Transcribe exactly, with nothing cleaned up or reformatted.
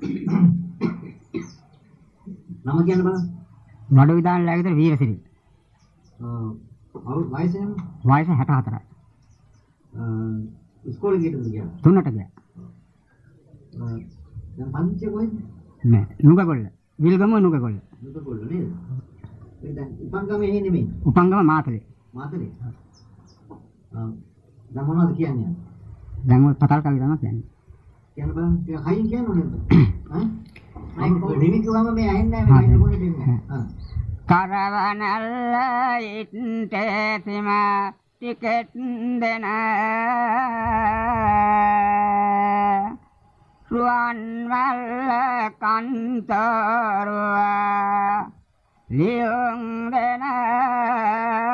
නම කියන්න බලන්න. නඩු විදාන ලැගිතර වීරසිරි. අ වයස එන්නේ? වයස හැට හතරයි. අ ඉස්කෝලේ ගියද ගියා? තුනට ගියා. දැන් පන්තිය කොහෙද? නෑ නුගගොල්ල. විල්ගම නුගගොල්ල. නුගගොල්ල නේද? ඒ දැන් උපංගම එහෙ නෙමෙයි. උපංගම මාතලේ. මාතලේ. ආ දැන් මොනවද කියන්නේ? දැන් ඔය පතල් කවි තමයි කියන්නේ. කියන්න බලන්න. ටික හයින් කියන්න ඕනේ. ඈ? මම ලිමිට් ගාම මේ ඇහෙන්නේ නැහැ මේ මොකද දෙන්නේ. ආ. කරවනල්ල ඉත්තේතිම ටිකට් දෙන රුවන්වැල්ල කන්තරුව ලියුම් දෙන